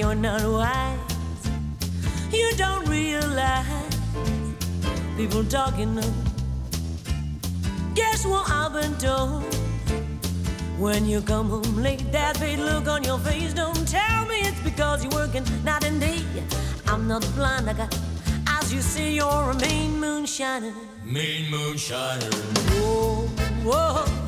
you're not wise. You don't realize people talking of. Guess what I've been told? When you come home late, that fade look on your face. Don't tell me it's because you're working night and day. I'm not blind, I got eyes, you see you're a mean moonshiner. Mean moonshiner. Whoa, whoa.